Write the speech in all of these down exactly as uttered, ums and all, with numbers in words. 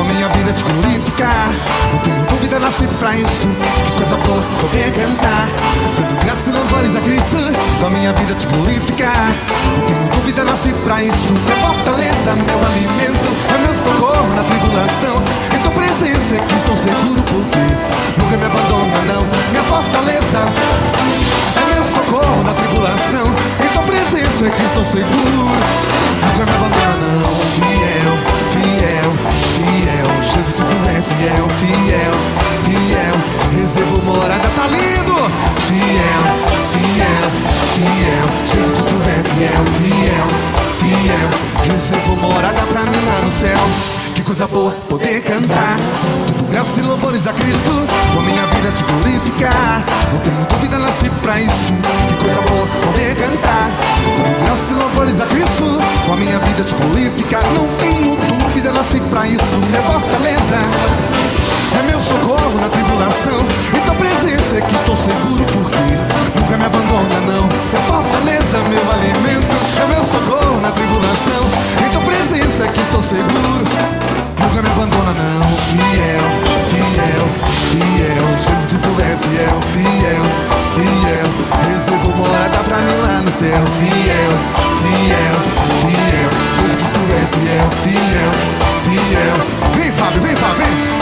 minha vida te glorificar. Não tenho dúvida, nasci pra isso. Que coisa boa poder cantar, dando graças e louvores a Cristo. Com a minha vida te glorificar. Não tenho dúvida, nasci pra isso. Minha fortaleza, meu alimento, é meu socorro na tribulação. Em tua presença é que estou seguro, porque nunca me abandona não. Minha fortaleza é meu socorro na tribulação. Em tua presença é que estou seguro, nunca me abandona não. Fiel, fiel, fiel, Jesus tu é fiel, fiel, fiel, reservo morada, tá lindo. Fiel, fiel, fiel, Jesus tu é fiel, fiel, fiel, reservo morada pra mim lá no céu. Que coisa boa poder cantar, dando graças e louvores a Cristo. Com a minha vida te glorificar. Não tenho dúvida, nasci pra isso. Que coisa boa poder cantar, dando graças e louvores a Cristo. Com a minha vida te glorificar. Não tenho dúvida, nasci pra isso. Minha fortaleza é meu socorro na tribulação. Em tua presença é que estou seguro, porque nunca me abandona não. Minha fortaleza, meu alimento, é meu socorro na tribulação. Em tua presença é que estou seguro, nunca me abandona não. Fiel, fiel, fiel, Jesus Cristo é fiel, fiel, fiel, reservo morada pra mim lá no céu. Fiel, fiel, fiel, Jesus Cristo é fiel, fiel, fiel. Vem Fábio, vem Fábio, vem.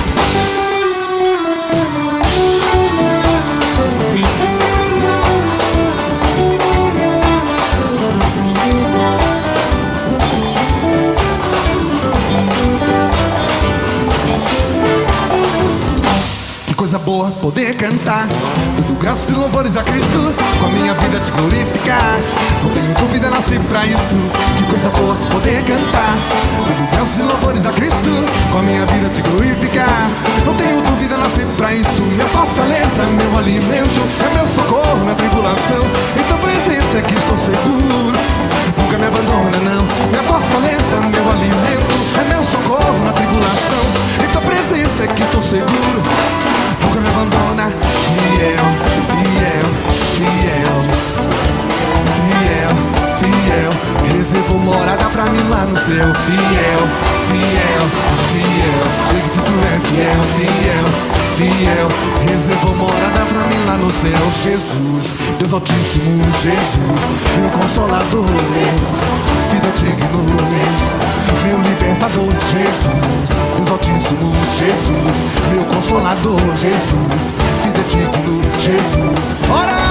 Coisa boa poder cantar, dando graças e louvores a Cristo. Com a minha vida te glorificar. Não tenho dúvida, nasci pra isso. Que coisa boa poder cantar, dando graças e louvores a Cristo. Com a minha vida te glorificar. Não tenho dúvida, nasci pra isso. Minha fortaleza, meu alimento, é meu socorro na tribulação. Em tua presença é que estou seguro, nunca me abandona não. Minha fortaleza, meu alimento, é meu socorro na tribulação. Em tua presença é que estou seguro, nunca me abandona. Fiel, fiel, fiel, fiel, fiel, reservo morada pra mim lá no céu. Fiel, fiel, fiel, Jesus Cristo é fiel, fiel, fiel, reservo morada pra mim lá no céu. Jesus, Deus Altíssimo, Jesus, meu Consolador, fidedigno, meu libertador. Jesus, Deus Altíssimo, Jesus, meu Consolador. Jesus, fidedigno, Jesus. Ora!